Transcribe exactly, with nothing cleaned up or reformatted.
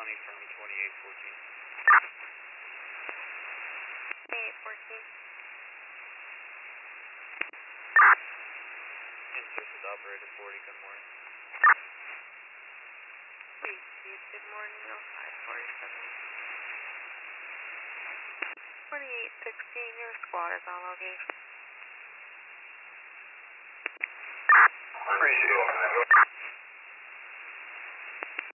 County from twenty-eight fourteen. twenty-eight fourteen. Insurgent Operator forty, good morning. Good morning, oh five forty-seven. twenty-eight sixteen, your squad is on location. Appreciate it.